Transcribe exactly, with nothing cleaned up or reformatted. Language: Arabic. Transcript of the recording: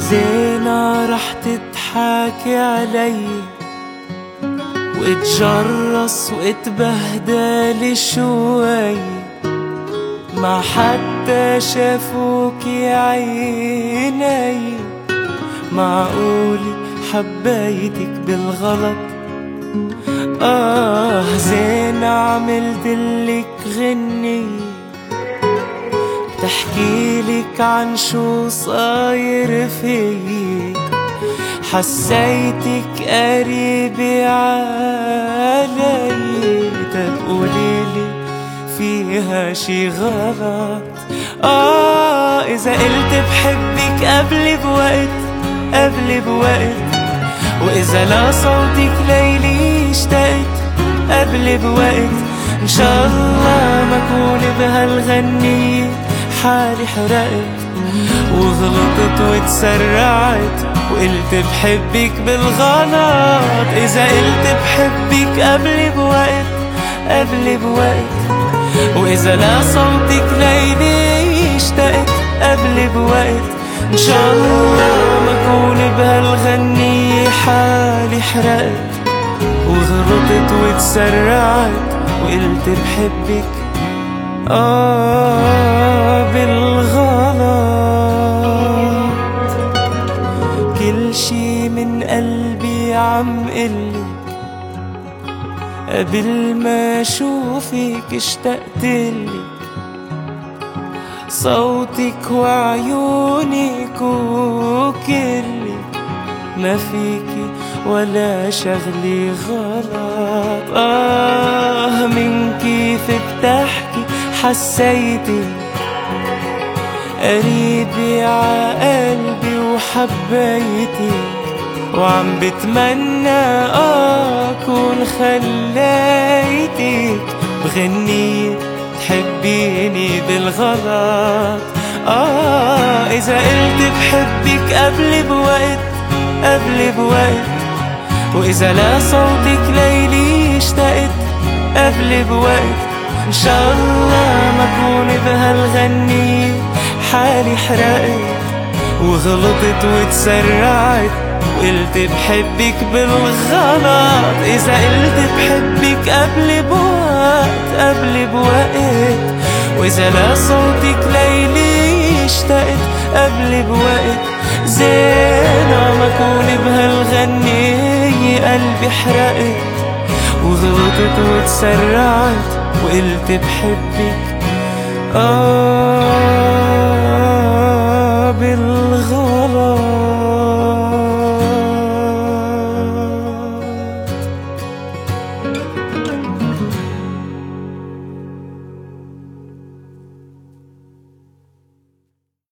زينة رح تضحكي علي واتجرس واتبهدل شوي، ما حتى شافوكي عيني. معقولة حبيتك بالغلط؟ آه زين عملتلك غنية بتحكيلك عن شو صاير فيك، حسيتك قريبة علي. طب قوليلي فيها شي غلط؟ آه إذا قلت بحبك قبل بوقت قبل بوقت، وإذا لا صوتك ليلي اشتقت قبل بوقت، إن شاء الله ما كون بهالغنية حالي حرقت وغلطت وتسرعت وقلت بحبك بالغلط. إذا قلت بحبك قبل بوقت قبل بوقت، وإذا لا صوتك ليلي اشتقت قبل بوقت، إن شاء الله ما كون بهالغنية حالي حرقت وغلطت وتسرعت وقلت بحبك آه بالغلط. كل شي من قلبي عم قلك قبل ما شوفك اشتقتلك، صوتك وعيونك وكلك، ما فيكي ولا شغلي غلط. آه من كيف بتحكي حسيتي قريبة عقلبي وحبيتي، وعم بتمنى أكون خليتك بغنية تحبيني بالغلط. آه إذا قلت بحبك قبل بوقت قبل بوقت، وإذا لا صوتك ليلي اشتقت قبل بوقت، إن شاء الله ما كون بهالغنية حالي حرقت وغلطت وتسرعت وقلت بحبك بالغلط. إذا قلت بحبك قبل بوقت قبل بوقت، وإذا لا صوتك ليلي اشتقت قبل بوقت، زينة ما كون بهالغنية قلبي حرقت وغلطت وتسرعت وقلت بحبك آه بالغلط.